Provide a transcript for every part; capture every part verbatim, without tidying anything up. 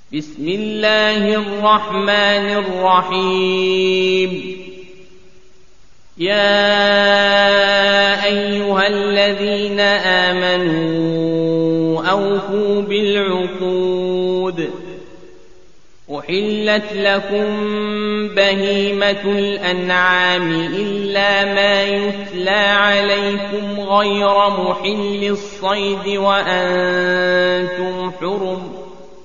بسم الله الرحمن الرحيم يا أيها الذين آمنوا أوفوا بالعقود أحلت لكم بهيمة الأنعام إلا ما يتلى عليكم غير محل الصيد وأنتم حرم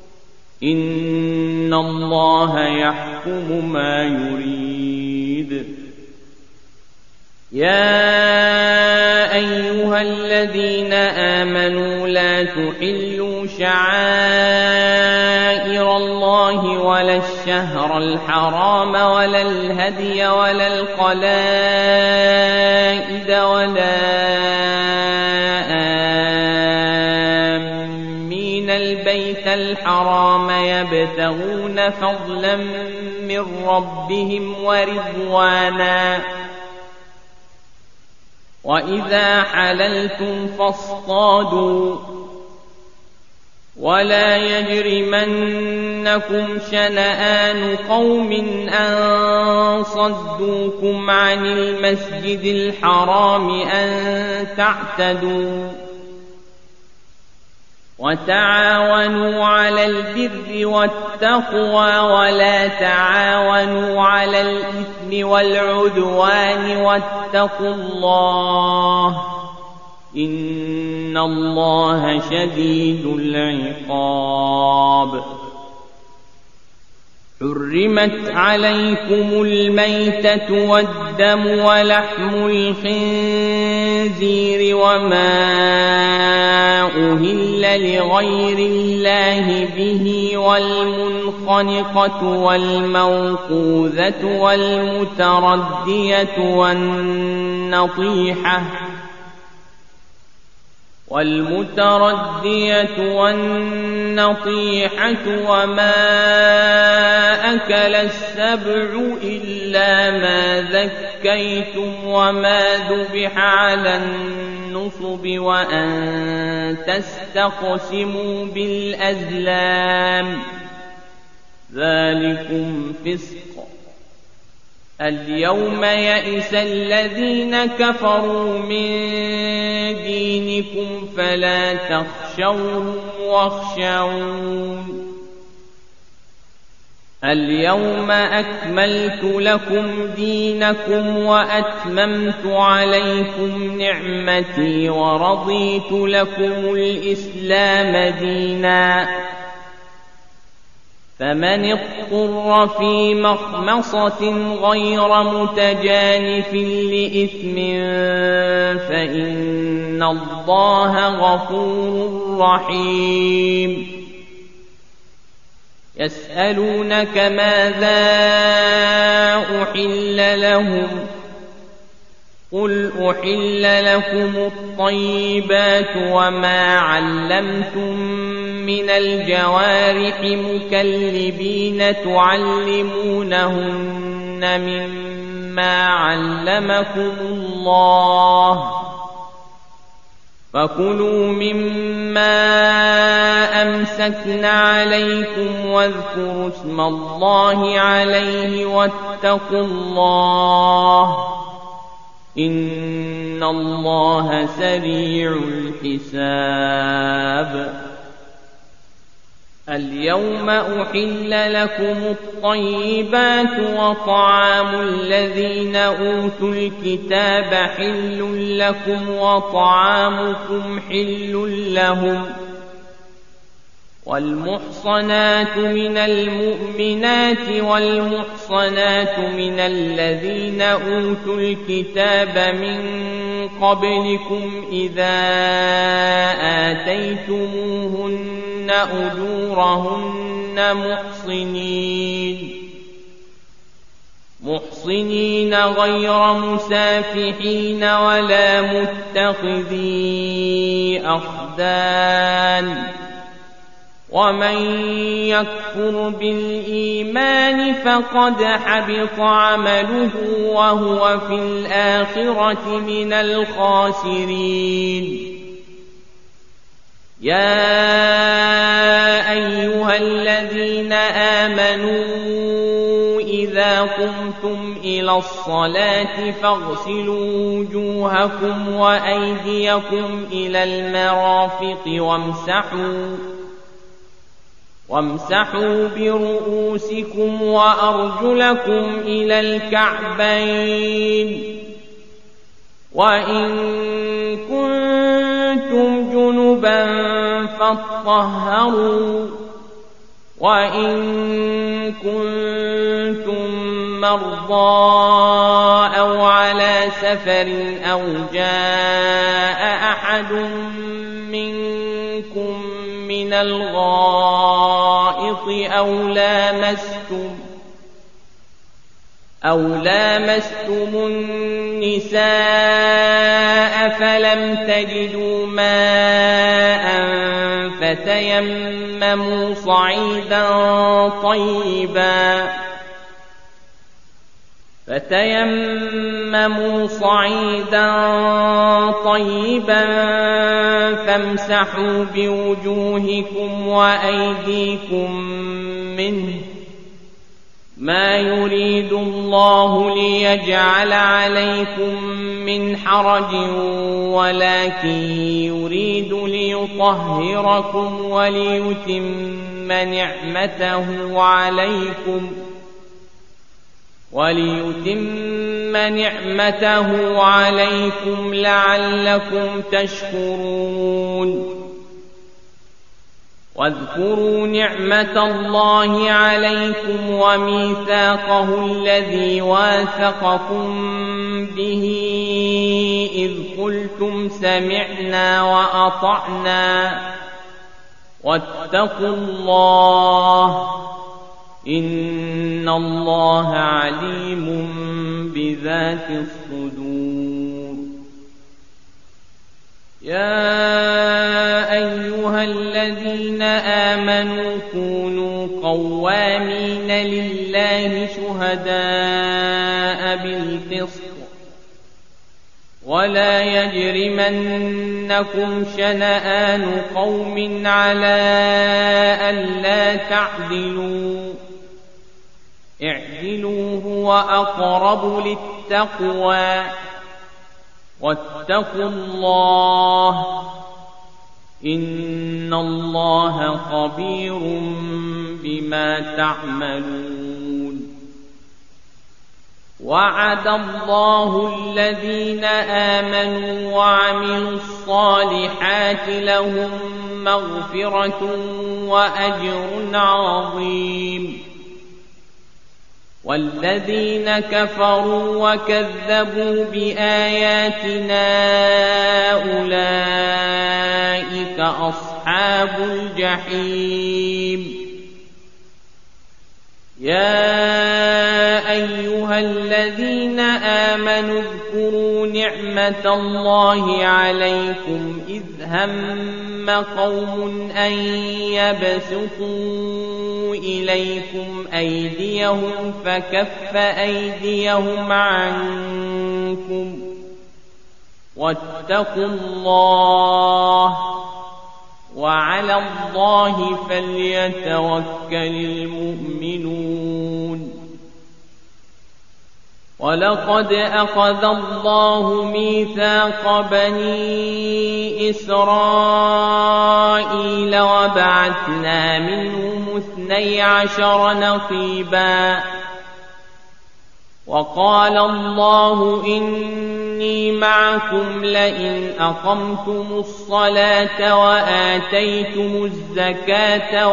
إن الله يحكم ما يريد يا أيها الذين آمنوا لا تحلوا شعائر الله ولا الشهر الحرام ولا الهدي ولا القلائد ولا آمين البيت الحرام يبتغون فضلا من ربهم ورضوانا وإذا حللتم فاصطادوا ولا يجرمنكم شنآن قوم أن صدوكم عن المسجد الحرام أن تعتدوا وتعاونوا على البر والتقوى ولا تعاونوا على الإثم والعدوان واتقوا الله إن الله شديد العقاب حرمت عليكم الميتة والدم ولحم الخنزير وما أهل لغير الله به والمنخنقة والموقوذة والمتردية والنطيحة والمتردية والنطيحة وما أكل السبع إلا ما ذكيتم وما ذبح على النصب وأن تستقسموا بالأزلام ذلكم فسق اليوم يئس الذين كفروا من دينكم فلا تخشوهم واخشون اليوم أكملت لكم دينكم وأتممت عليكم نعمتي ورضيت لكم الإسلام دينا فمن اضطر في مخمصة غير متجانف لإثم فإن الله غفور رحيم يسألونك ماذا أحل لهم قل أحل لكم الطيبات وما علمتم من الجوارح مكلبين تعلمونهن مما علمكم الله فكلوا مما أمسكن عليكم واذكروا اسم الله عليه واتقوا الله إن الله سريع الحساب اليوم أحل لكم الطيبات وطعام الذين أوتوا الكتاب حل لكم وطعامكم حل لهم والمحصنات من المؤمنات والمحصنات من الذين أوتوا الكتاب من قبلكم إذا آتيتموهن أجورهن محصنين محصنين غير مسافحين ولا متخذي أخدان ومن يكفر بالإيمان فقد حبط عمله وهو في الآخرة من الخاسرين يا أيها الذين آمنوا إذا قمتم إلى الصلاة فاغسلوا وجوهكم وأيديكم إلى المرافق وامسحوا وامسحوا برؤوسكم وأرجلكم إلى الكعبين وإن كنتم جنبا فاطهروا وإن كنتم مرضى أو على سفر أو جاء أحد منكم من الغائط أو لامستم أو لامستم النساء فلم تجدوا ماء فتيمموا صعيدا طيبا فتيمموا صعيدا طيبا فامسحوا بوجوهكم وأيديكم منه ما يريد الله ليجعل عليكم من حرج ولكن يريد ليطهركم وليتم نعمته عليكم وليتم نعمته عليكم لعلكم تشكرون واذكروا نعمة الله عليكم وميثاقه الذي واثقكم به إذ قلتم سمعنا وأطعنا واتقوا الله إن الله عليم بذات الصدور يا أيها الذين آمنوا كونوا قوامين لله شهداء بالقسط ولا يجرمنكم شنآن قوم على ألا تعدلوا اعدلوا هو أقرب للتقوى واتقوا الله إن الله خبير بما تعملون وعد الله الذين آمنوا وعملوا الصالحات لهم مغفرة وأجر عظيم والذين كفروا وكذبوا بآياتنا أولئك أصحاب الجحيم يا أيها الذين آمنوا اذكروا نعمة الله عليكم إذ هم قوم أن يبسطوا إليكم أيديهم فكف أيديهم عنكم واتقوا الله وعلى الله فليتوكل المؤمنون ولقد أخذ الله ميثاق بني إسرائيل وبعثنا منهم اثني عشر نقيبا وقال الله إني معكم لئن أقمتم الصلاة وآتيتم الزكاة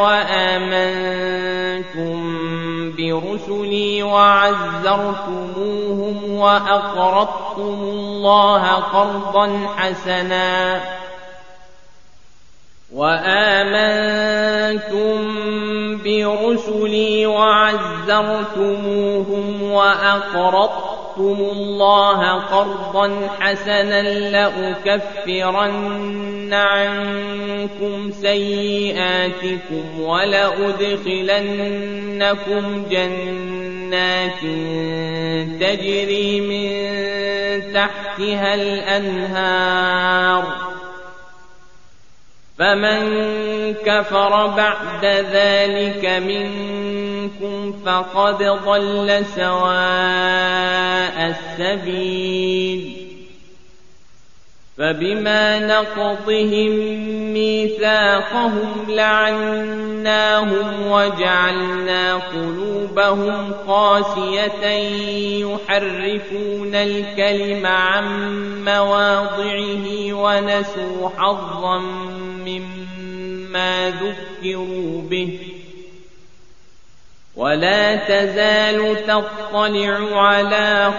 وآمنتم برسلي وعزرتموهم وأقرضتم الله قرضا حسنا وآمنتم برسلي وعزرتموهم وأقرضتم الله قرضا حسنا لأكفرن عنكم سيئاتكم ولأدخلنكم جنات تجري من تحتها الأنهار فمن كفر بعد ذلك منكم فقد ضل سواء السبيل فبما نقضهم ميثاقهم لعناهم وجعلنا قلوبهم قاسية يحرفون الكلم عن مواضعه ونسوا حظا مما ذكروا به ولا تزال تطلع على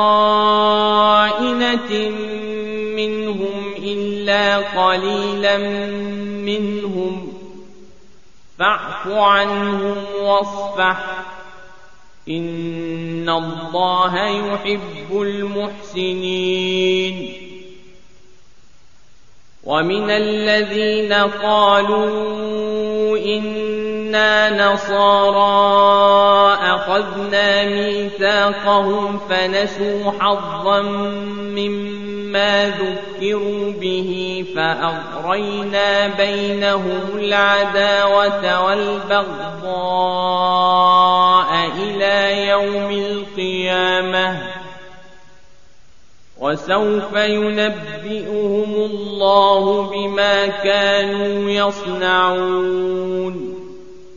خائنة منهم إلا قليلا منهم فاعف عنهم واصفح إن الله يحب المحسنين ومن الذين قالوا إنا نصارى أخذنا ميثاقهم فنسوا حظا مما ذكروا به فأغرينا بينهم العداوة والبغضاء إلى يوم القيامة وسوف ينبئهم الله بما كانوا يصنعون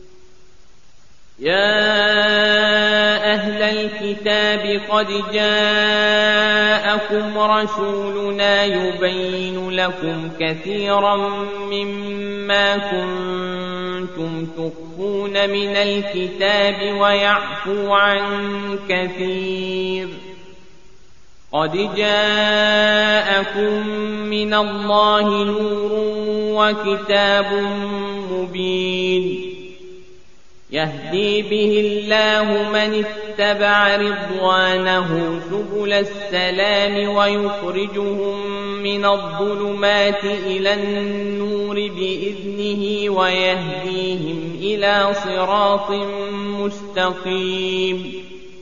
يا أهل الكتاب قد جاءكم رسولنا يبين لكم كثيرا مما كنتم تخفون من الكتاب ويعفو عن كثير قد جاءكم من الله نور وكتاب مبين يهدي به الله من اتبع رضوانه سبل السلام ويخرجهم من الظلمات إلى النور بإذنه ويهديهم إلى صراط مستقيم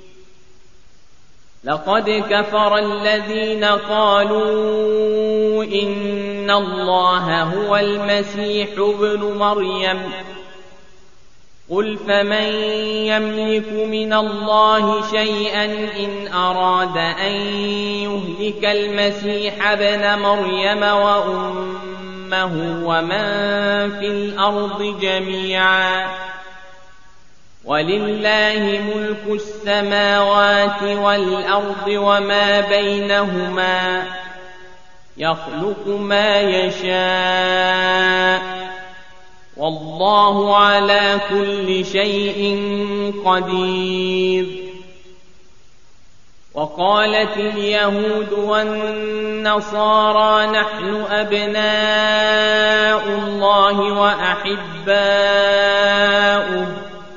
لقد كفر الذين قالوا إن الله هو المسيح ابن مريم قل فمن يملك من الله شيئا إن أراد أن يهلك المسيح ابن مريم وأمه ومن في الأرض جميعا ولله ملك السماوات والأرض وما بينهما يخلق ما يشاء والله على كل شيء قدير وقالت اليهود والنصارى نحن أبناء الله وأحباؤه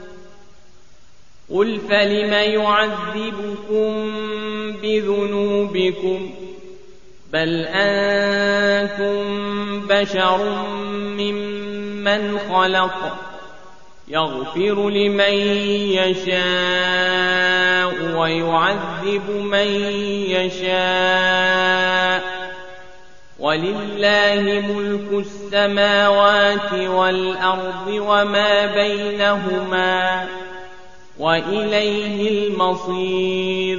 قل فلم يعذبكم بذنوبكم بل أنتم بشر ممن خلق يغفر لمن يشاء ويعذب من يشاء ولله ملك السماوات والأرض وما بينهما وإليه المصير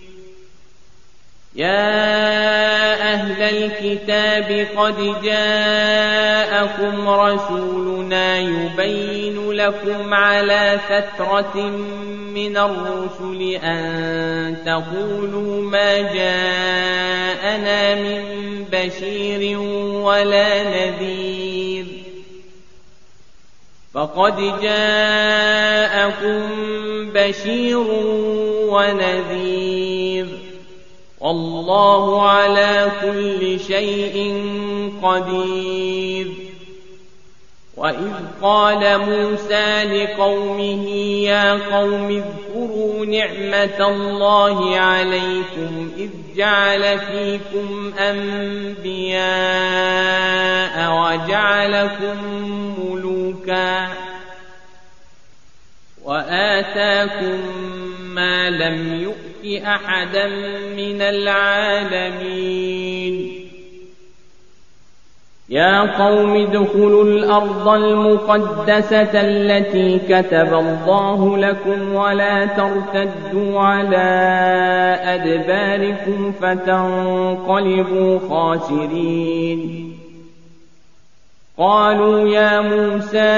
يا أهل الكتاب قد جاءكم رسولنا يبين لكم على فترة من الرسل أن تقولوا ما جاءنا من بشير ولا نذير فقد جاءكم بشير ونذير والله على كل شيء قدير وإذ قال موسى لقومه يا قوم اذكروا نعمة الله عليكم إذ جعل فيكم أنبياء وجعلكم ملوكا وآتاكم ما لم يؤت أحدا من العالمين يا قوم ادخلوا الأرض المقدسة التي كتب الله لكم ولا ترتدوا على أدباركم فتنقلبوا خاسرين قالوا يا موسى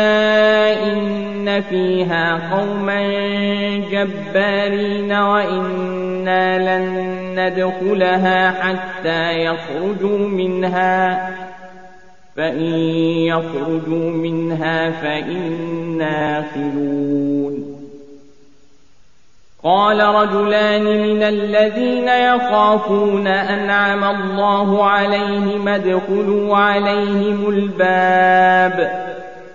إن فيها قوما جبارين وإنا لن ندخلها حتى يخرجوا منها فإن يخرجوا منها فإنا داخلون قال رجلان من الذين يخافون أنعم الله عليهم ادخلوا عليهم الباب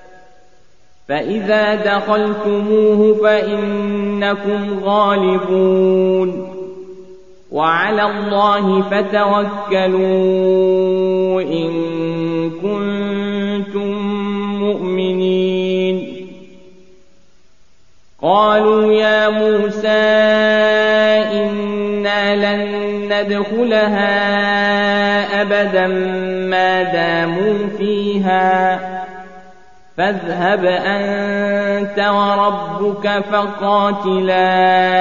فإذا دخلتموه فإنكم غالبون وعلى الله فتوكلوا إن كنتم مؤمنين قالوا يا موسى إنا لن ندخلها أبدا ما داموا فيها فاذهب أنت وربك فقاتلا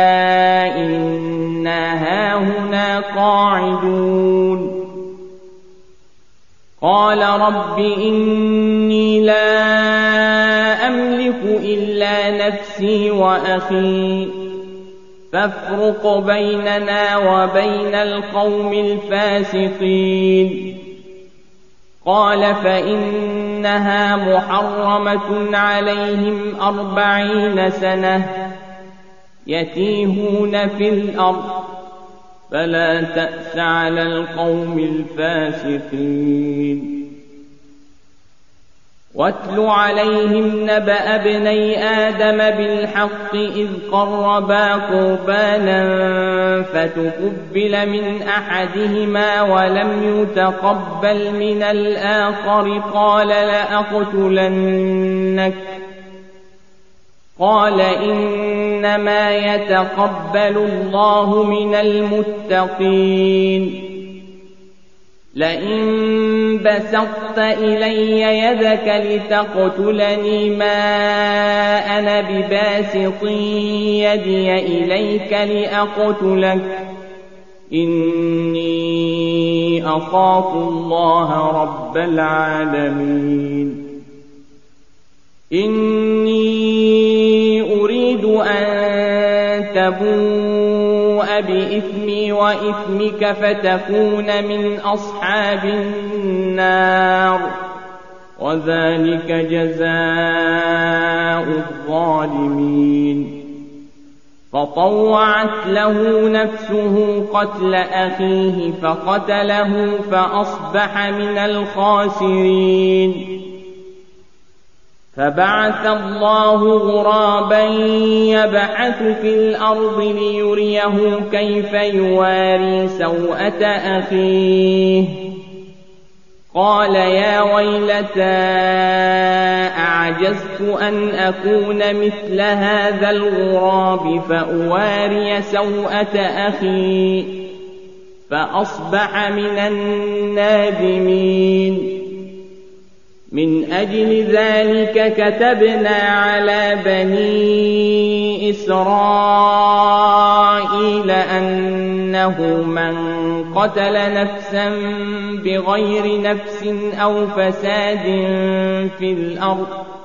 إنا هاهنا قاعدون قال رب إني لا أملك إلا نفسي وأخي فافرق بيننا وبين القوم الفاسقين قال فإنها محرمة عليهم أربعين سنة يتيهون في الأرض فلا تأس على القوم الفاسقين واتل عليهم نبأ ابني آدم بالحق إذ قربا قربانا فتقبل من أحدهما ولم يتقبل من الآخر قال لأقتلنك قال إنما يتقبل الله من المتقين لئن بسطت إلي يدك لتقتلني ما أنا بباسط يدي إليك لأقتلك إني أخاف الله رب العالمين إني أريد أن تبوء بإثمي وإثمك فتكون من أصحاب النار وذلك جزاء الظالمين فطوعت له نفسه قتل أخيه فقتله فأصبح من الخاسرين فبعث الله غرابا يبحث في الأرض ليريه كيف يواري سوءة أخيه قال يا ويلتى أعجزت أن أكون مثل هذا الغراب فأواري سوءة أخي فأصبح من النادمين من أجل ذلك كتبنا على بني إسرائيل أنه من قتل نفسا بغير نفس أو فساد في الأرض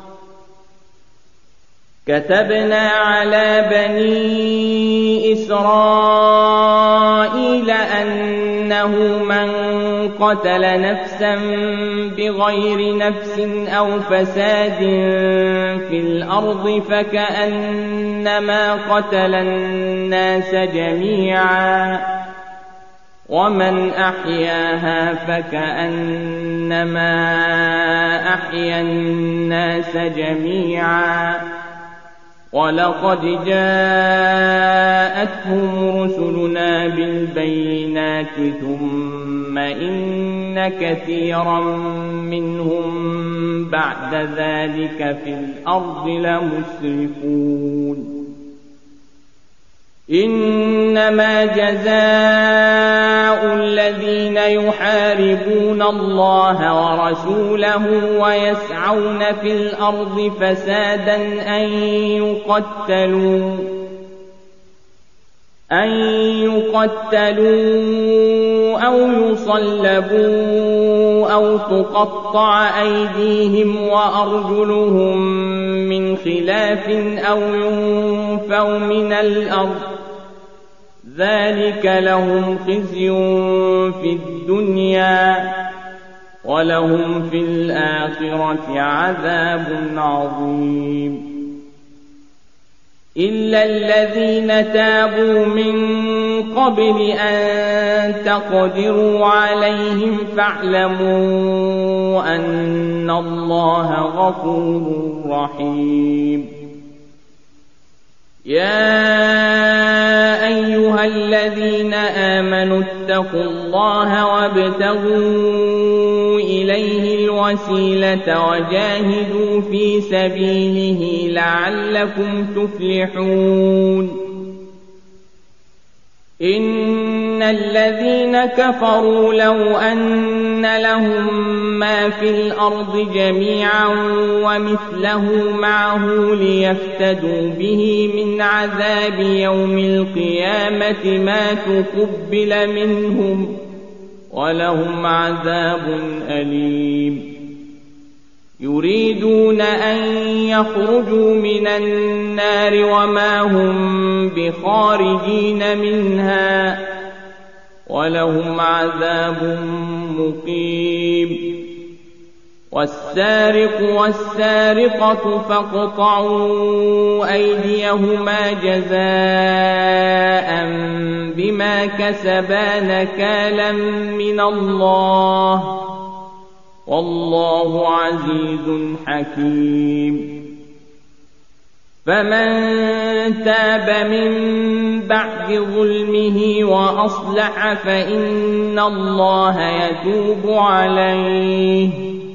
كتبنا على بني إسرائيل أنه من قتل نفسا بغير نفس أو فساد في الأرض فكأنما قتل الناس جميعا ومن أحياها فكأنما أحيا الناس جميعا ولقد جاءتهم رسلنا بالبينات ثم إن كثيرا منهم بعد ذلك في الأرض لمسرفون إنما جزاء الذين يحاربون الله ورسوله ويسعون في الأرض فسادا أن يقتلوا أن يقتلوا أو يصلبوا أو تقطع أيديهم وأرجلهم من خلاف أو ينفوا من الأرض ذلك لهم خزي في الدنيا ولهم في الآخرة عذاب عظيم إلا الذين تابوا من قبل أن تقدروا عليهم فاعلموا أن الله غفور رحيم يا أيها الذين آمنوا اتقوا الله وابتغوا إليه الوسيلة وجاهدوا في سبيله لعلكم تفلحون إن الذين كفروا لو أن لهم ما في الأرض جميعا ومثله معه ليفتدوا به من عذاب يوم القيامة ما تقبل منهم ولهم عذاب أليم يريدون أن يخرجوا من النار وما هم بخارجين منها ولهم عذاب مقيم والسارق والسارقة فاقطعوا أيديهما جزاء بما كسبا نكالا من الله والله عزيز حكيم فمن تاب من بعد ظلمه وأصلح فإن الله يتوب عليه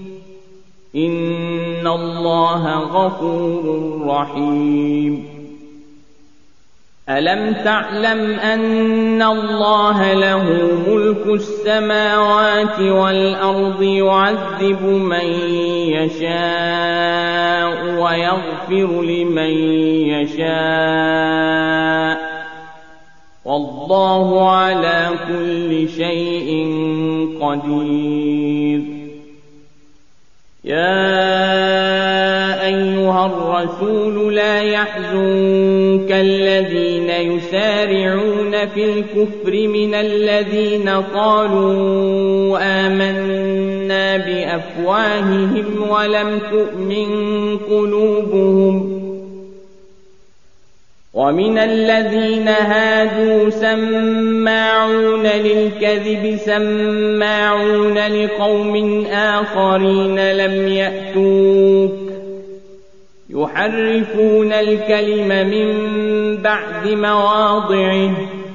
إن الله غفور رحيم ألم تعلم أن الله له ملك السماوات والأرض يعذب من يشاء ويغفر لمن يشاء والله على كل شيء قدير يا أيها الرسول لا يحزنك الذين يسارعون في الكفر من الذين قالوا آمنا بأفواههم ولم تؤمن قلوبهم ومن الذين هادوا سماعون للكذب سماعون لقوم آخرين لم يأتوك يحرفون الكلم من بعد مواضعه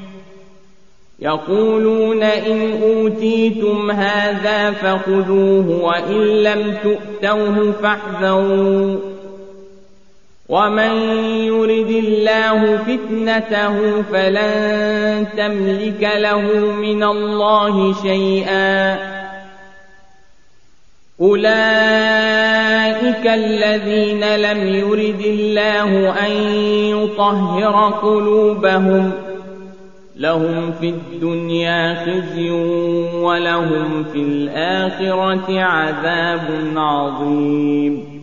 يقولون إن أوتيتم هذا فخذوه وإن لم تؤتوه فاحذروا ومن يرد الله فتنته فلن تملك له من الله شيئا أولئك الذين لم يرد الله أن يطهر قلوبهم لهم في الدنيا خزي ولهم في الآخرة عذاب عظيم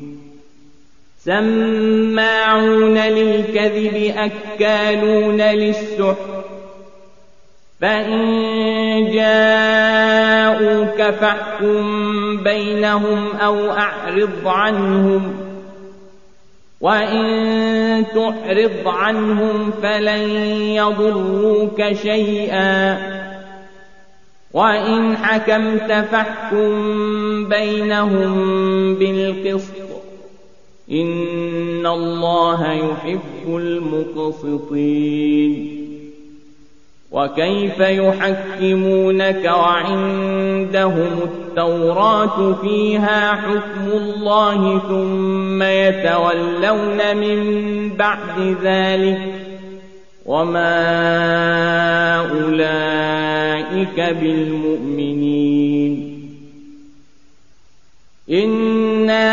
سماعون للكذب أكالون للسحت فإن جاءوك فاحكم بينهم أو أعرض عنهم وإن تعرض عنهم فلن يضروك شيئا وإن حكمت فاحكم بينهم بالقسط إن الله يحب المقسطين وكيف يحكمونك وعندهم التوراة فيها حكم الله ثم يتولون من بعد ذلك وما أولئك بالمؤمنين. إنا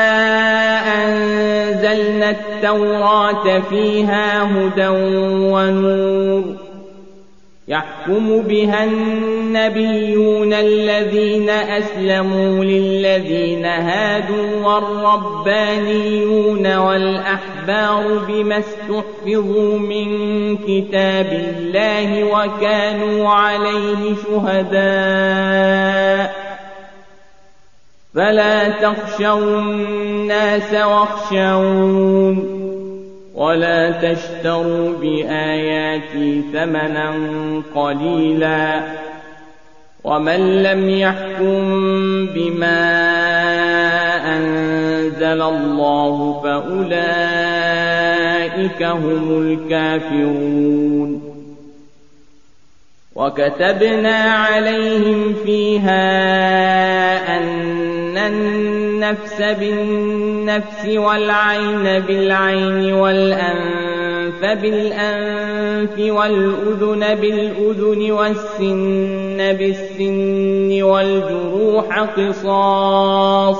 أنزلنا التوراة فيها هدى ونور يحكم بها النبيون الذين أسلموا للذين هادوا والربانيون والأحبار بما استحفظوا من كتاب الله وكانوا عليه شهداء فلا تخشوا الناس واخشون ولا تشتروا بآياتي ثمنا قليلا ومن لم يحكم بما أنزل الله فأولئك هم الكافرون. وكتبنا عليهم فيها أن النفس بالنفس والعين بالعين والأنف بالأنف والأذن بالأذن والسن بالسن والجروح قصاص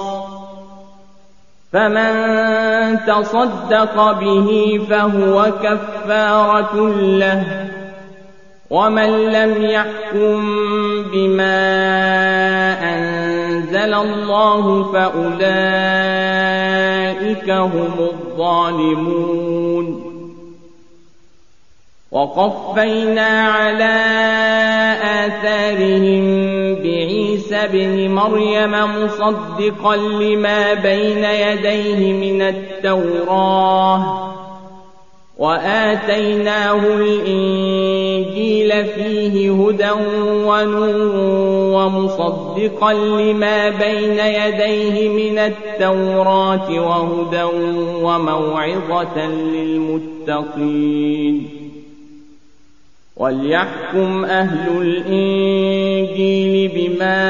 فمن تصدق به فهو كفارة له ومن لم يحكم بما أنزل الله فأولئك هم الظالمون. وقفينا على آثارهم بعيسى ابن مريم مصدقا لما بين يديه من التوراة وآتيناه الإنجيل فيه هدى ونور ومصدقا لما بين يديه من التوراة وهدى وموعظة للمتقين. وليحكم أهل الإنجيل بما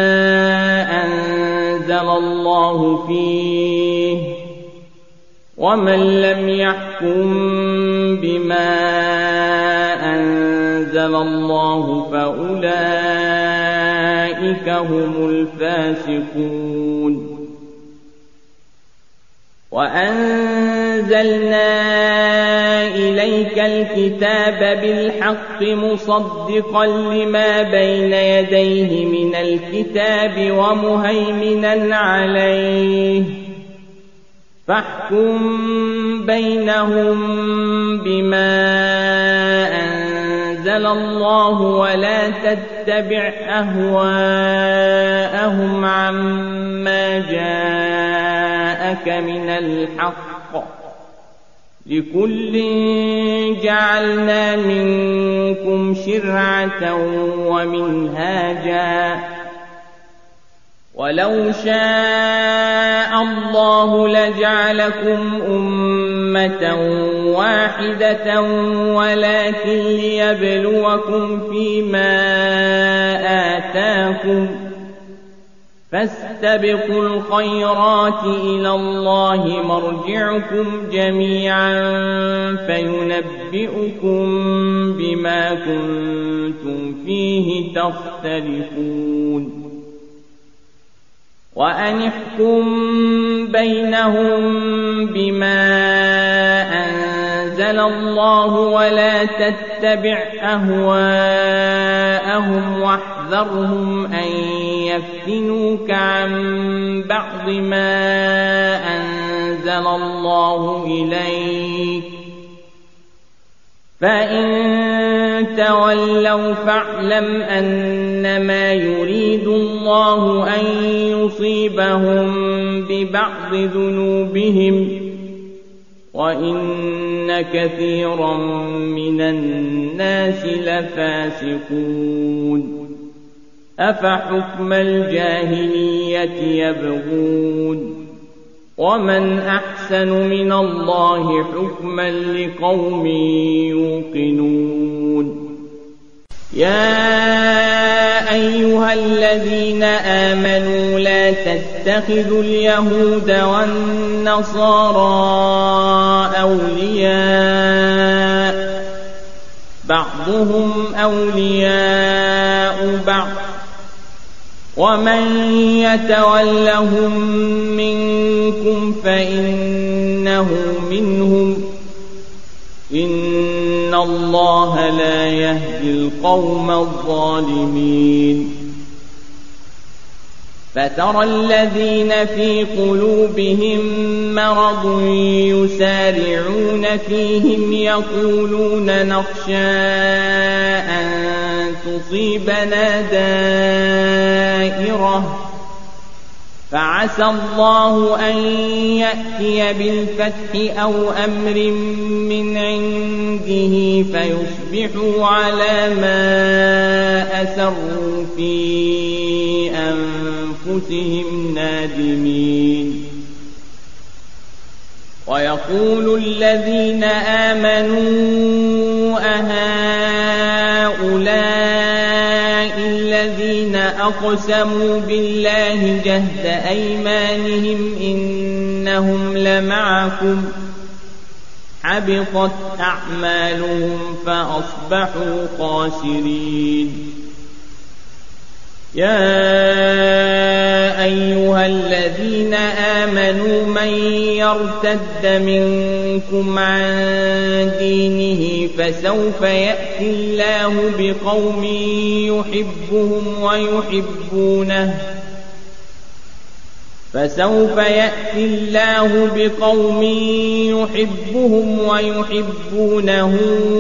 أنزل الله فيه ومن لم يحكم بما أنزل الله فأولئك هم الفاسقون. وأنزلنا إليك الكتاب بالحق مصدقا لما بين يديه من الكتاب ومهيمنا عليه فاحكم بينهم بما أنزل الله ولا تتبع أهواءهم عما جاءك من الحق لكل جعلنا منكم شرعة ومنهاجا ولو شاء الله لجعلكم أمة واحدة ولكن ليبلوكم فيما آتاكم فاستبقوا الخيرات إلى الله مرجعكم جميعا فينبئكم بما كنتم فيه تختلفون. وأن احكم بينهم بما أنزل الله ولا تتبع أهواءهم واحذرهم أن يفتنوك عن بعض ما أنزل الله إليك فإن تولوا فاعلم أنما يريد الله أن يصيبهم ببعض ذنوبهم وإن كثيرا من الناس لفاسقون. أفحكم الجاهلية يبغون ومن أحسن من الله حكما لقوم يوقنون. يا أيها الذين آمنوا لا تتخذوا اليهود والنصارى أولياء بعضهم أولياء بعض ومن يتولهم منكم فإنه منهم إن الله لا يهدي القوم الظالمين فترى الذين في قلوبهم مرض يسارعون فيهم يقولون نخشى أن تصيبنا دائرة فعسى الله أن يأتي بالفتح أو أمر من عنده فيصبحوا على ما أسروا في أنفسهم نادمين ويقول الذين آمنوا أهؤلاء الذين أقسموا بالله جهد أيمانهم إنهم لمعكم حبطت أعمالهم فأصبحوا خاسرين يا أيها الذين آمنوا من يرتد منكم عن دينه فسوف يأتي الله بقوم يحبهم ويحبونه فسوف يأتي الله بقوم يحبهم ويحبونه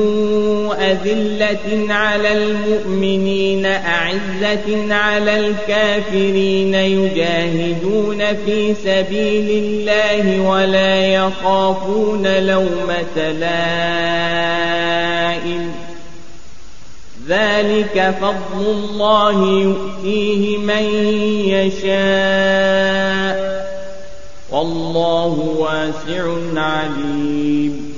أذلة على المؤمنين أعزة على الكافرين يجاهدون في سبيل الله ولا يخافون لومة لائم ذلك فضل الله يؤتيه من يشاء والله واسع عليم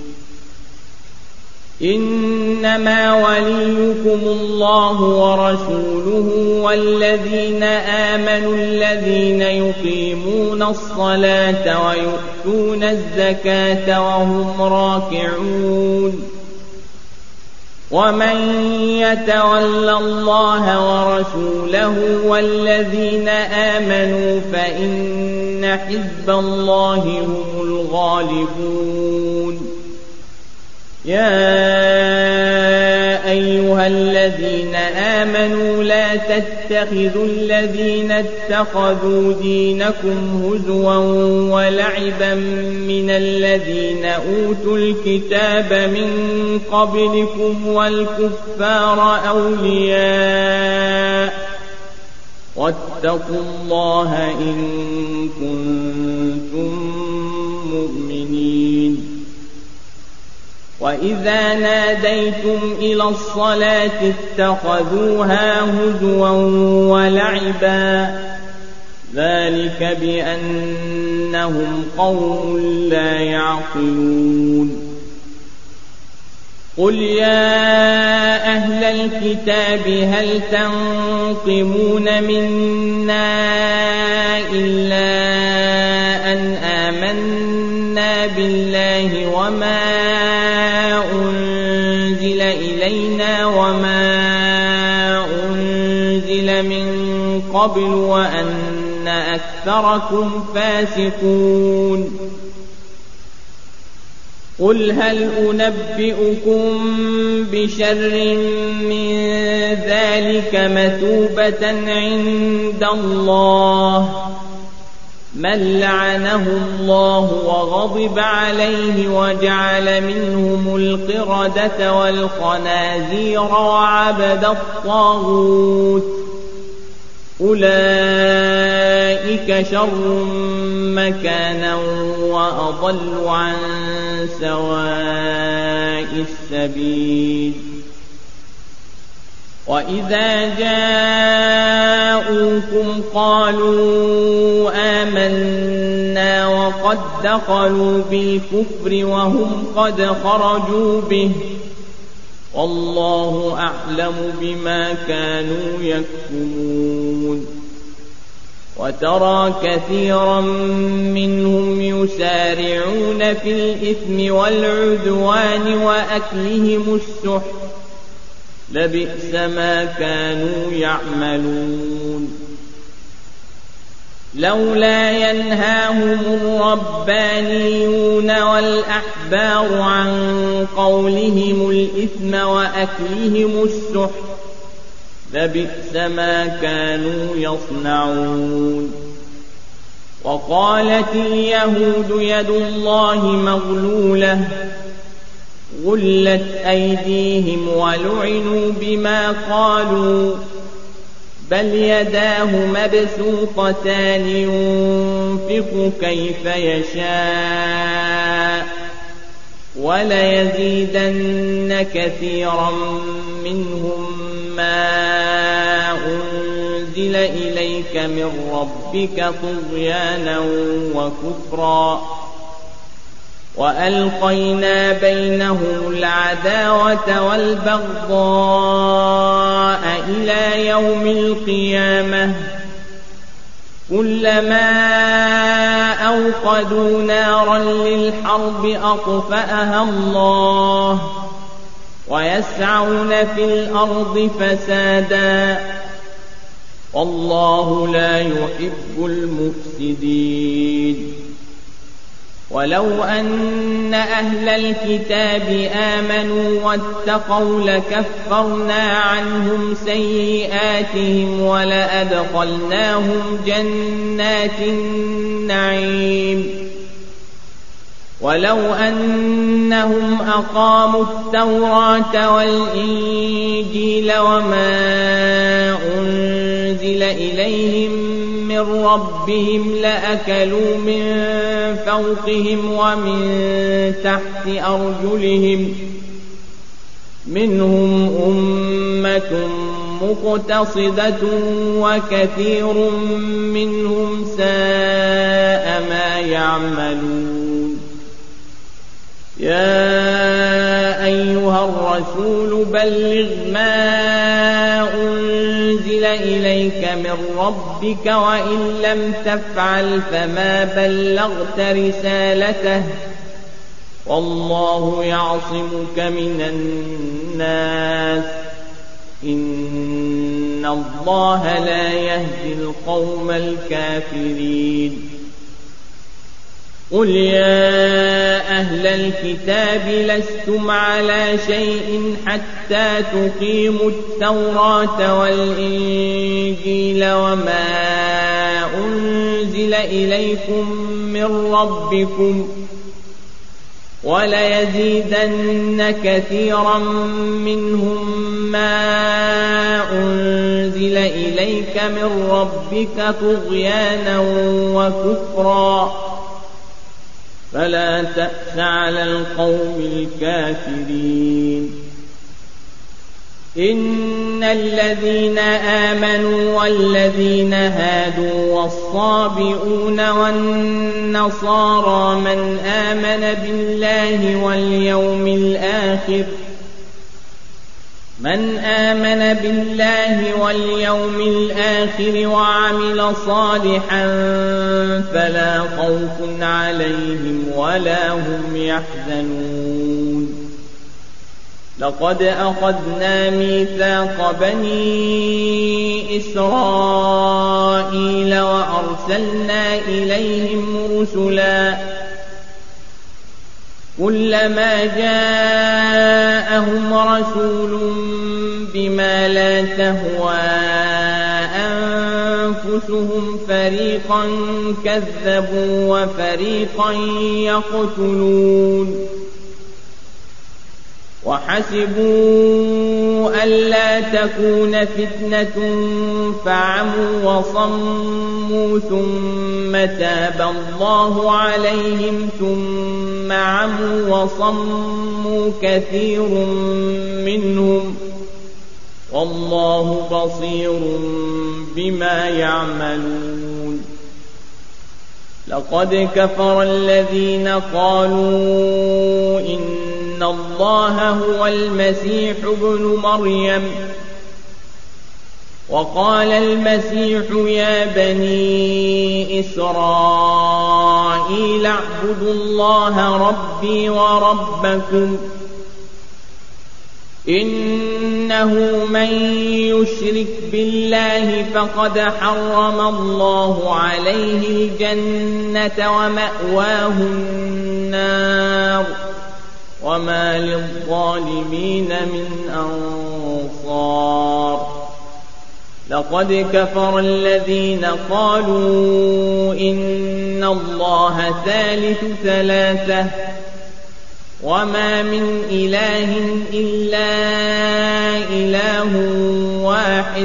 إنما وليكم الله ورسوله والذين آمنوا الذين يقيمون الصلاة ويؤتون الزكاة وهم راكعون ومن يتول الله ورسوله والذين آمنوا فإن حزب الله هم الغالبون يا أيها الذين آمنوا لا تتخذوا الذين اتخذوا دينكم هزوا ولعبا من الذين أوتوا الكتاب من قبلكم والكفار أولياء واتقوا الله إن كنتم مؤمنين وإذا ناديتم إلى الصلاة اتخذوها هزوا ولعبا ذلك بأنهم قوم لا يعقلون قل يا أهل الكتاب هل تنقمون منا إلا أن آمنا بالله وما أنزل إلينا وما أنزل من قبل وأن أكثركم فاسقون قل هل أنبئكم بشر من ذلك مثوبة عند الله من لعنه الله وغضب عليه وجعل منهم القردة والخنازير وعبد الطاغوت أولئك شر مكانا وأضل عن سواء السبيل وإذا جاءوكم قالوا آمنا وقد دخلوا بالكفر وهم قد خرجوا به والله أعلم بما كانوا يكتمون وترى كثيرا منهم يسارعون في الإثم والعدوان وأكلهم السحت لبئس ما كانوا يعملون لولا ينهاهم الربانيون والأحبار عن قولهم الإثم وأكلهم السحت لبئس ما كانوا يصنعون وقالت اليهود يد الله مغلولة غلت أيديهم ولعنوا بما قالوا بل يداه مبسوطتان ينفق كيف يشاء وليزيدن كثيرا منهم ما أنزل إليك من ربك طغيانا وكفرا وألقينا بينهم العداوة والبغضاء إلى يوم القيامة كلما أوقدوا نارا للحرب أطفأها الله ويسعون في الأرض فسادا والله لا يحب المفسدين ولو أن أهل الكتاب آمنوا واتقوا لكفرنا عنهم سيئاتهم ولأدخلناهم جنات النعيم ولو أنهم أقاموا التوراة والإنجيل وما أنزل إليهم من ربهم لأكلوا من فوقهم ومن تحت أرجلهم منهم أمة مقتصدة وكثير منهم ساء ما يعملون يا أيها الرسول بلغ ما أنزل إليك من ربك وإن لم تفعل فما بلغت رسالته والله يعصمك من الناس إن الله لا يهدي القوم الكافرين قل يا أهل الكتاب لستم على شيء حتى تقيموا التوراة والإنجيل وما أنزل إليكم من ربكم وليزيدن كثيرا منهم ما أنزل إليك من ربك طغيانا وكفرا فلا تأس على القوم الكافرين إن الذين آمنوا والذين هادوا والصابئون والنصارى من آمن بالله واليوم الآخر من آمن بالله واليوم الآخر وعمل صالحا فلا خوف عليهم ولا هم يحزنون لقد أخذنا ميثاق بني إسرائيل وأرسلنا إليهم رسلا كلما جاءهم رسول بما لا تهوى أنفسهم فريقا كذبوا وفريقا يقتلون وحسبوا ألا تكون فتنة فعموا وصموا ثم تاب الله عليهم ثم عموا وصموا كثير منهم والله بصير بما يعملون لقد كفر الذين قالوا إن إن الله هو المسيح ابن مريم وقال المسيح يا بني إسرائيل اعبدوا الله ربي وربكم إنه من يشرك بالله فقد حرم الله عليه الجنة ومأواه النار وما للظالمين من أنصار لقد كفر الذين قالوا إن الله ثالث ثلاثة وما من إله إلا إله واحد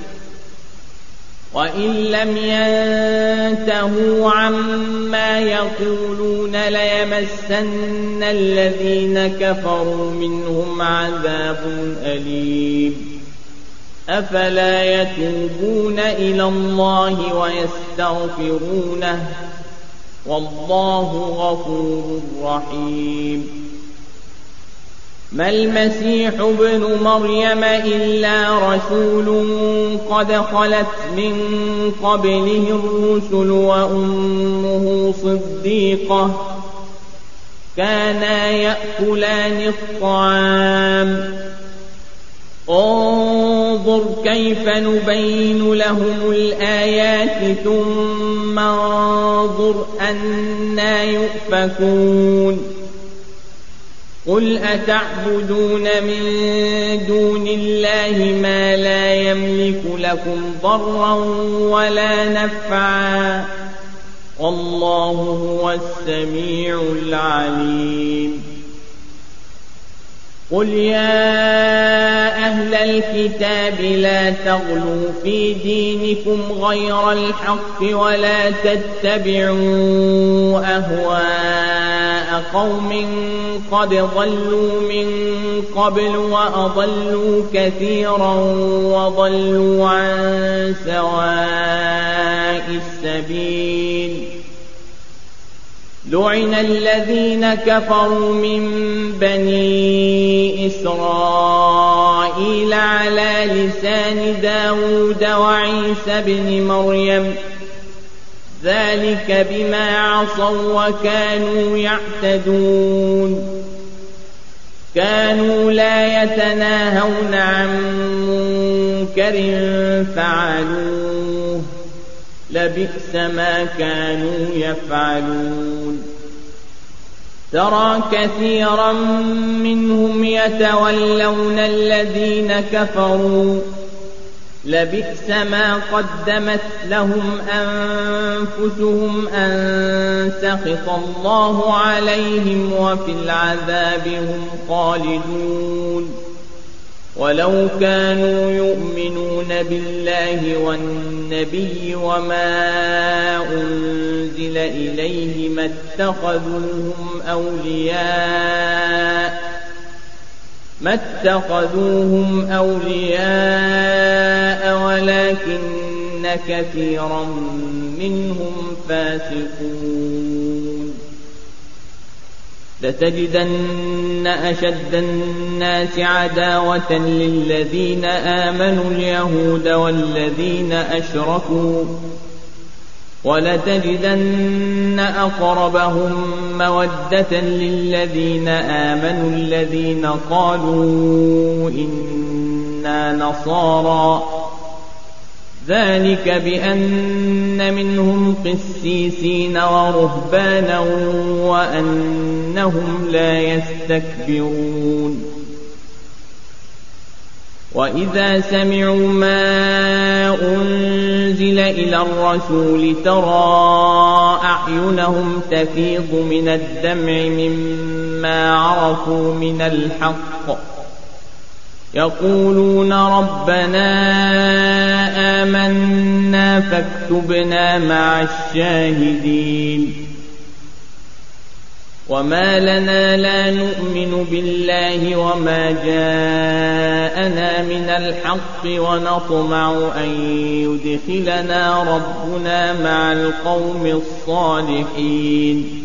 وإن لم ينتهوا عما يقولون ليمسن الذين كفروا منهم عذاب أليم أفلا يتوبون إلى الله ويستغفرونه والله غفور رحيم ما المسيح ابن مريم إلا رسول قد خلت من قبله الرسل وأمه صديقة كانا يأكلان الطعام انظر كيف نبين لهم الآيات ثم انظر أنى يؤفكون قل أتعبدون من دون الله ما لا يملك لكم ضرا ولا نفعا والله هو السميع العليم قل يا أهل الكتاب لا تغلوا في دينكم غير الحق ولا تتبعوا أهواء قوم قد ضلوا من قبل وأضلوا كثيرا وضلوا عن سواء السبيل لعن الذين كفروا من بني إسرائيل على لسان داود وعيسى بن مريم ذلك بما عصوا وكانوا يعتدون كانوا لا يتناهون عن منكر فعلوه لبئس ما كانوا يفعلون ترى كثيرا منهم يتولون الذين كفروا لبئس ما قدمت لهم أنفسهم أن سخط الله عليهم وفي العذاب هم خالدون ولو كانوا يؤمنون بالله والنبي وما أنزل إليه ما اتخذوهم أولياء ما اتخذوهم أولياء ولكن كثيرا منهم فاسقون لتجدن أشد الناس عداوة للذين آمنوا اليهود والذين أشركوا ولتجدن أقربهم مودة للذين آمنوا الذين قالوا إنا نصارى ذلك بأن منهم قسيسين ورهبانا وأنهم لا يستكبرون وإذا سمعوا ما أنزل إلى الرسول ترى أعينهم تفيض من الدمع مما عرفوا من الحق يقولون ربنا آمنا فاكتبنا مع الشاهدين وما لنا لا نؤمن بالله وما جاءنا من الحق ونطمع أن يدخلنا ربنا مع القوم الصالحين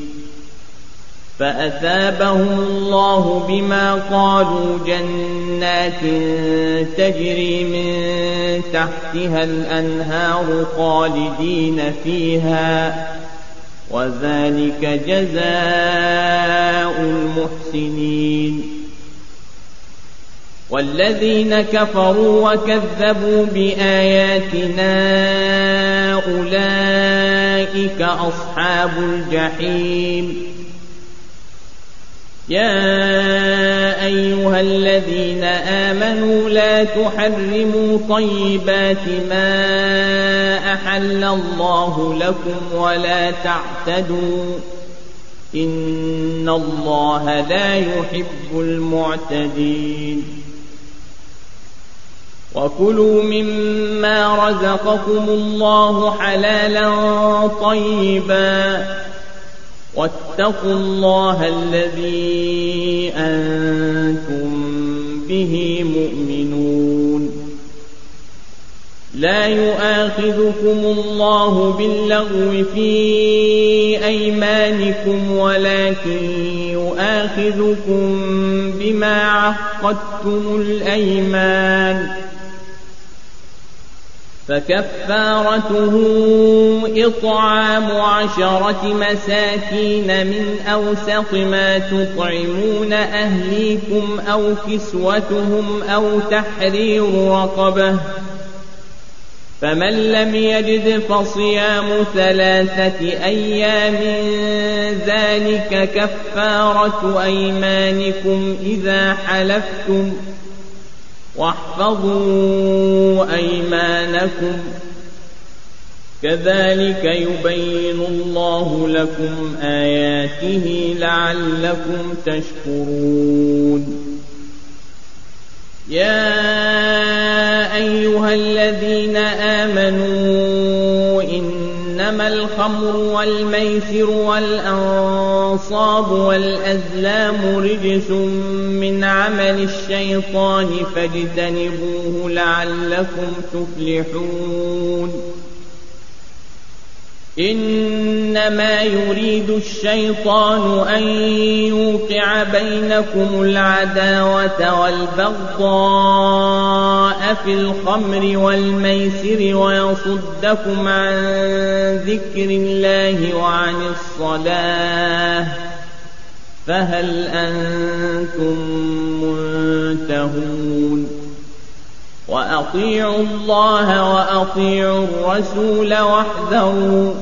فأثابهم الله بما قالوا جنات تجري من تحتها الأنهار خالدين فيها وذلك جزاء المحسنين والذين كفروا وكذبوا بآياتنا أولئك أصحاب الجحيم يا أيها الذين آمنوا لا تحرموا طيبات ما أحل الله لكم ولا تعتدوا إن الله لا يحب المعتدين وكلوا مما رزقكم الله حلالا طيبا واتقوا الله الذي أنتم به مؤمنون لا يؤاخذكم الله باللغو في أيمانكم ولكن يؤاخذكم بما عقدتم الأيمان فكفارته إطعام عشرة مساكين من أوسط ما تطعمون أهليكم أو كسوتهم أو تحرير رقبة فمن لم يجد فصيام ثلاثة أيام ذلك كفارة أيمانكم إذا حلفتم واحفظوا أيمانكم كذلك يبين الله لكم آياته لعلكم تشكرون يا أيها الذين آمنوا إنما الخمر والميسر والأنصاب والأزلام رجس من عمل الشيطان فاجتنبوه لعلكم تفلحون إنما يريد الشيطان أن يوقع بينكم العداوة والبغضاء في الخمر والميسر ويصدكم عن ذكر الله وعن الصلاة فهل أنتم منتهون وأطيعوا الله وأطيعوا الرسول واحذروا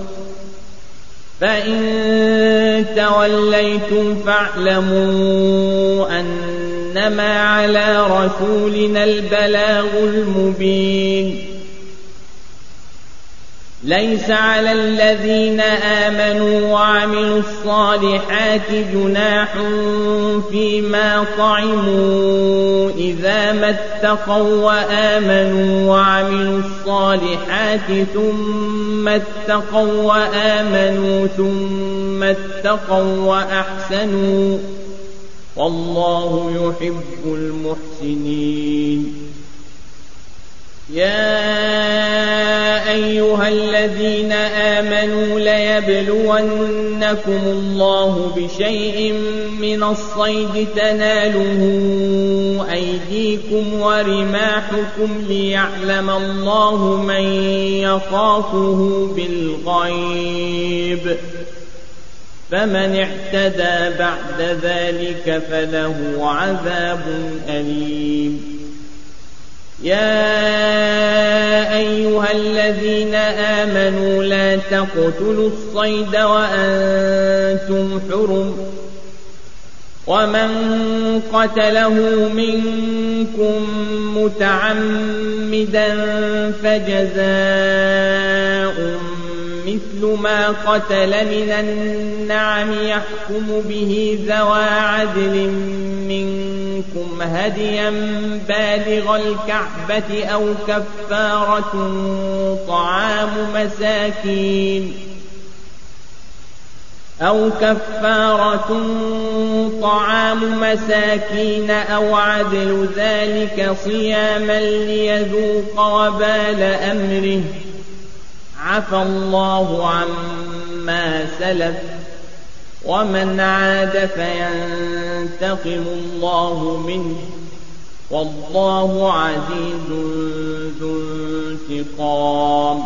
فإن توليتم فاعلموا أنما على رسولنا البلاغ المبين ليس على الذين آمنوا وعملوا الصالحات جناح فيما طعموا إذا ما اتقوا وآمنوا وعملوا الصالحات ثم اتقوا وآمنوا ثم اتقوا وأحسنوا والله يحب المحسنين يا أيها الذين آمنوا ليبلونكم الله بشيء من الصيد تناله أيديكم ورماحكم ليعلم الله من يخافه بالغيب فمن اعتدى بعد ذلك فله عذاب أليم يا أيها الذين آمنوا لا تقتلوا الصيد وأنتم حرم ومن قتله منكم متعمدا فجزاء مثل ما قتل من النعم يحكم به ذوى عدل منكم هديا بالغ الكعبة أو كفارة طعام مساكين أو كفارة طعام مساكين أو عدل ذلك صياما ليذوق وبال أمره عفى الله عما سلف ومن عاد فينتقم الله منه والله عزيز ذو انتقام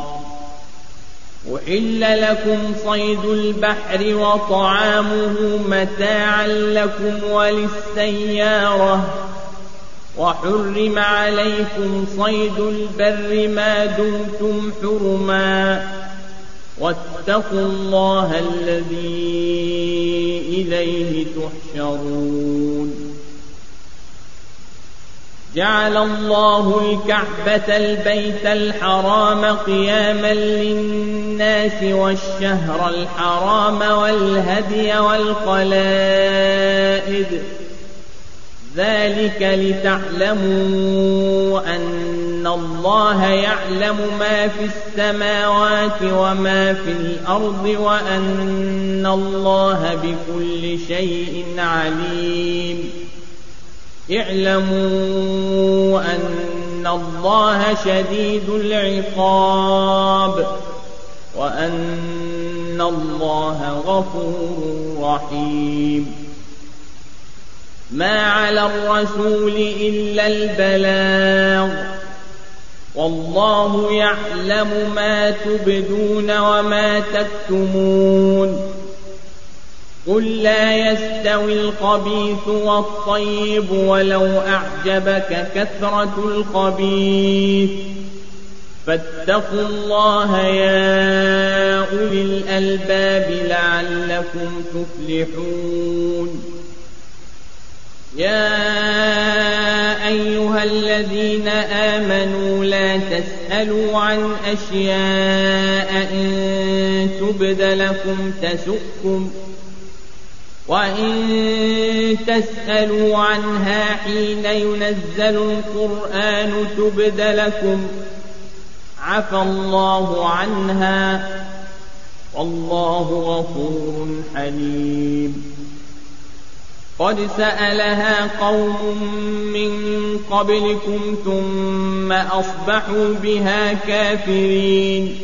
أحل لكم صيد البحر وطعامه متاعا لكم وللسيارة وحرم عليكم صيد البر ما دمتم حرما واتقوا الله الذي إليه تحشرون جعل الله الكعبة البيت الحرام قياما للناس والشهر الحرام والهدي والقلائد ذلك لتعلموا أن الله يعلم ما في السماوات وما في الأرض وأن الله بكل شيء عليم اعلموا أن الله شديد العقاب وأن الله غفور رحيم ما على الرسول إلا البلاغ والله يعلم ما تبدون وما تكتمون قل لا يستوي الخبيث والطيب ولو أعجبك كثرة الخبيث فاتقوا الله يا أولي الألباب لعلكم تفلحون يا أيها الذين آمنوا لا تسألوا عن أشياء إن تبد لكم تسؤكم وإن تسألوا عنها حين ينزل القرآن تبد لكم عفى الله عنها والله غفور حليم قد سألها قوم من قبلكم ثم أصبحوا بها كافرين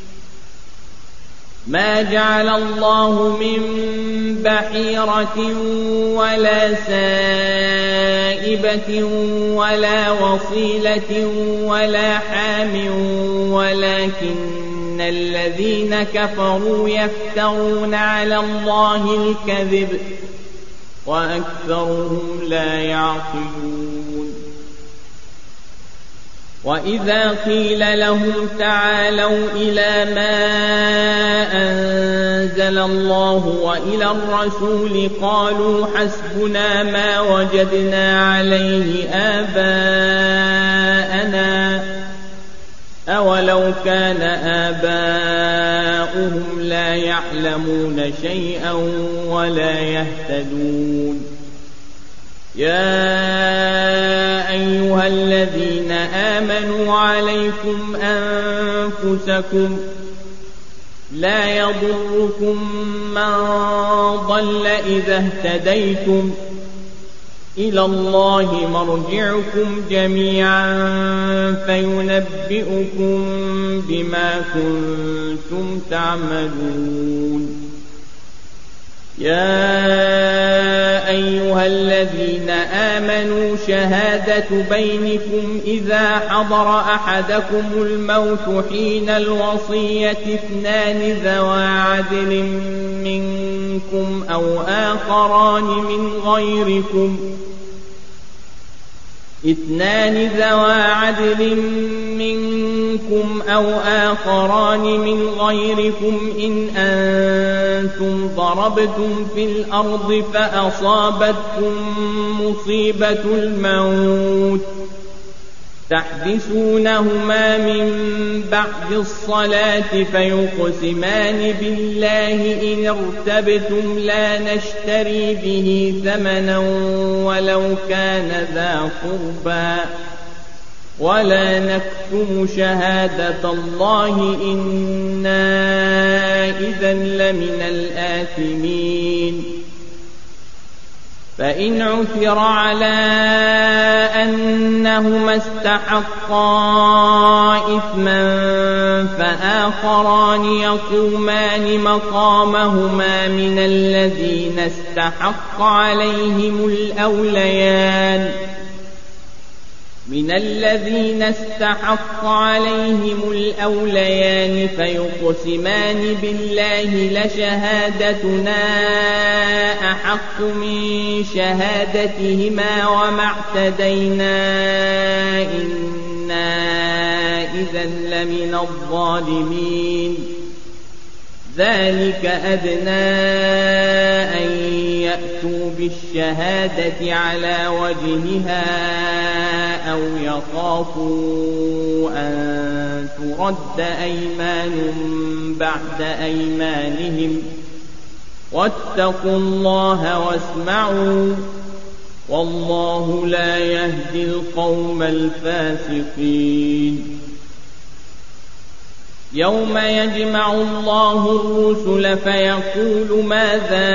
ما جعل الله من بحيرة ولا سائبة ولا وصيلة ولا حام ولكن الذين كفروا يفترون على الله الكذب وأكثرهم لا يعقلون وإذا قيل لهم تعالوا إلى ما أنزل الله وإلى الرسول قالوا حسبنا ما وجدنا عليه آباءنا أولو كان آباؤهم لا يعلمون شيئا ولا يهتدون يا أيها الذين آمنوا عليكم أنفسكم لا يضركم من ضل إذا اهتديتم إلى الله مرجعكم جميعا فينبئكم بما كنتم تعملون يا أيها الذين آمنوا شهادة بينكم إذا حضر أحدكم الموت حين الوصية اثنان ذوى عدل منكم أو آخران من غيركم اثنان ذوى عدل منكم أو آخران من غيركم إن أنتم ضربتم في الأرض فأصابتكم مصيبة الموت تحبسونهما من بعد الصلاة فيقسمان بالله إن ارتبتم لا نشتري به ثمنا ولو كان ذا قربى ولا نكتم شهادة الله إنا إذا لمن الآثمين فإن عثر على أنهما استحقا إثما فآخران يقومان مقامهما من الذين استحق عليهم الأوليان من الذين استحق عليهم الأوليان فيقسمان بالله لشهادتنا أحق من شهادتهما وما اعتدينا إنا إذا لمن الظالمين ذلك أدنى أن يأتوا بالشهادة على وجهها أو يخافوا أن ترد أيمان بعد أيمانهم واتقوا الله واسمعوا والله لا يهدي القوم الفاسقين يوم يجمع الله الرسل فيقول ماذا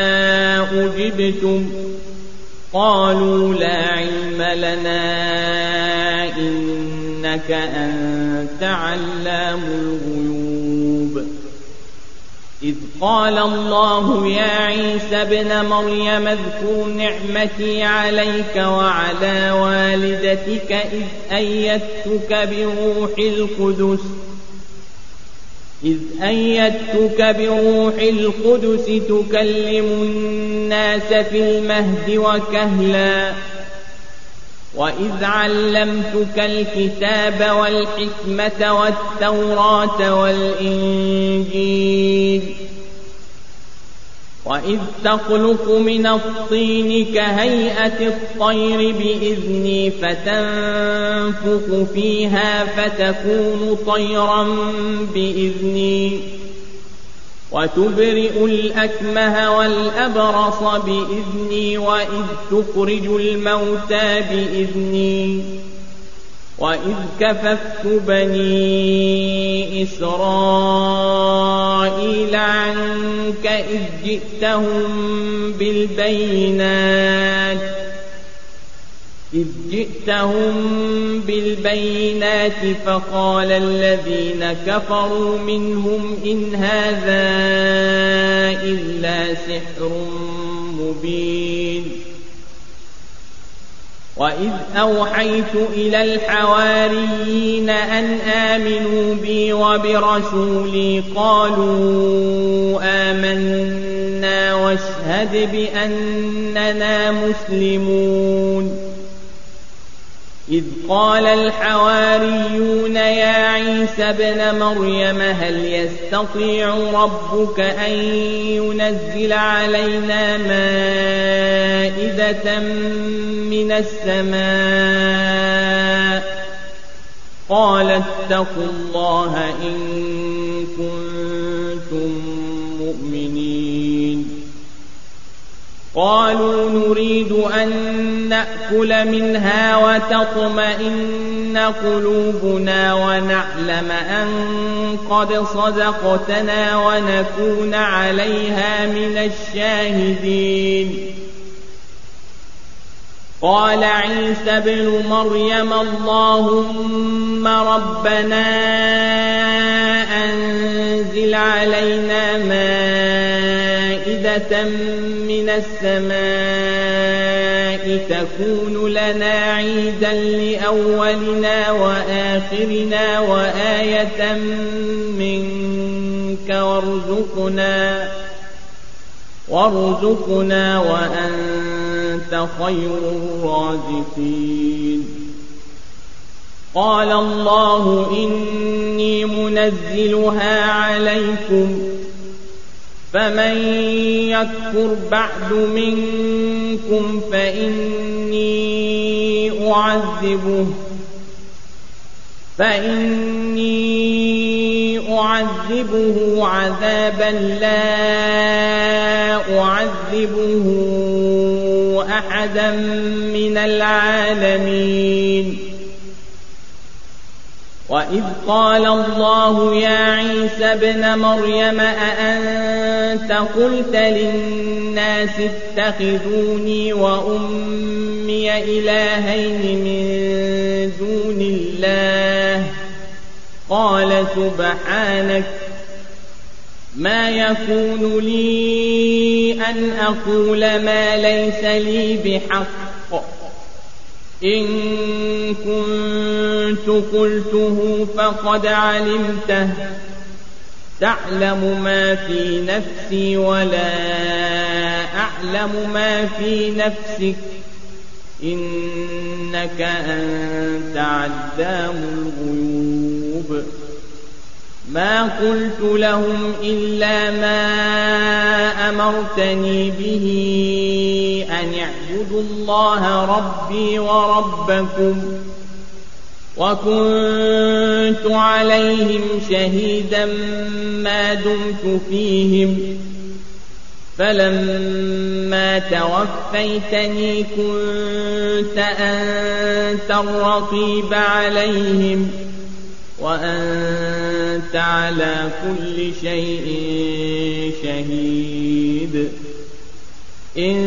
أجبتم قالوا لا علم لنا إنك أنت علام الغيوب إذ قال الله يا عيسى ابن مريم اذكر نعمتي عليك وعلى والدتك إذ أيدتك بروح القدس إذ أيدتك بروح القدس تكلم الناس في المهد وكهلا وإذ علمتك الكتاب والحكمة والتوراة والإنجيل وإذ تخلق من الطين كهيئة الطير بإذني فتنفخ فيها فتكون طيرا بإذني وتبرئ الأكمه والأبرص بإذني وإذ تخرج الموتى بإذني وإذ كففت بني إسرائيل عنك إذ جئتهم بالبينات إذ جئتهم بالبينات فقال الذين كفروا منهم إن هذا إلا سحر مبين وإذ أوحيت إلى الحواريين أن آمنوا بي وبرسولي قالوا آمنا واشهد بأننا مسلمون إذ قال الحواريون يا عيسى ابن مريم هل يستطيع ربك أن ينزل علينا مائدة من السماء قال اتقوا الله إن كنتم مؤمنين قالوا نريد أن نأكل منها وتطمئن قلوبنا ونعلم أن قد صدقتنا ونكون عليها من الشاهدين قال عيسى ابن مريم اللهم ربنا أنزل علينا مائدة من السماء تكون لنا عيدا لأولنا وآخرنا وآية منك وارزقنا وارزقنا وأنت خير الرازقين قال الله إني منزلها عليكم فمن يكفر بعد منكم فإني أعذبه فإني أعذبه عذابا لا أعذبه أحدا من العالمين وإذ قال الله يا عيسى ابن مريم أأنت قلت للناس اتخذوني وأمي إلهين من دون الله قال سبحانك ما يكون لي أن أقول ما ليس لي بحق إن كنت قلته فقد علمته تعلم ما في نفسي ولا أعلم ما في نفسك إنك أنت علام الغيوب ما قلت لهم إلا ما أمرتني به أن اعبدوا الله ربي وربكم وكنت عليهم شهيدا ما دمت فيهم فلما توفيتني كنت أنت الرقيب عليهم وأنت على كل شيء شهيد إن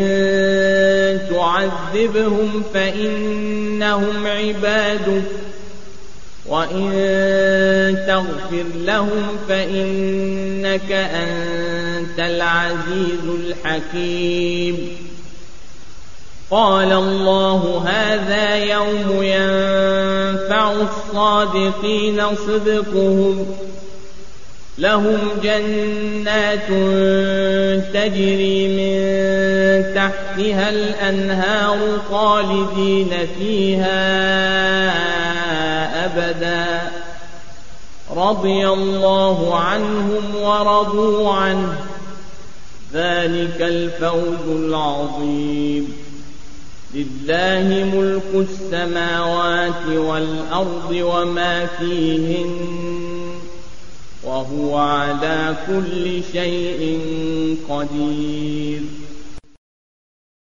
تعذبهم فإنهم عبادك وإن تغفر لهم فإنك أنت العزيز الحكيم قال الله هذا يوم ينفع الصادقين صدقهم لهم جنات تجري من تحتها الأنهار خالدين فيها أبدا رضي الله عنهم ورضوا عنه ذلك الفوز العظيم لله ملك السماوات والأرض وما فيهن وهو على كل شيء قدير